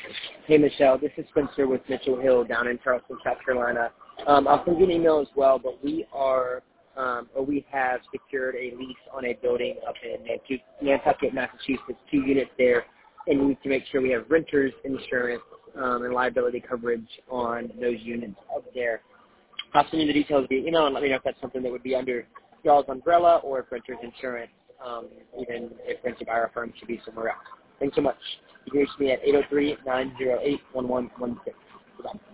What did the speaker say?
Hey, Michelle. This is Spencer with Mitchell Hill down in Charleston, South Carolina. I'll send you an email as well, but we have secured a lease on a building up in Nantucket, Massachusetts, 2 units there, and we need to make sure we have renters insurance and liability coverage on those units up there. I'll send you the details via email and let me know if that's something that would be under y'all's umbrella or if renters insurance, even if rented by our firm, should be somewhere else. Thanks so much. You can reach me at 803-908-1116. Goodbye.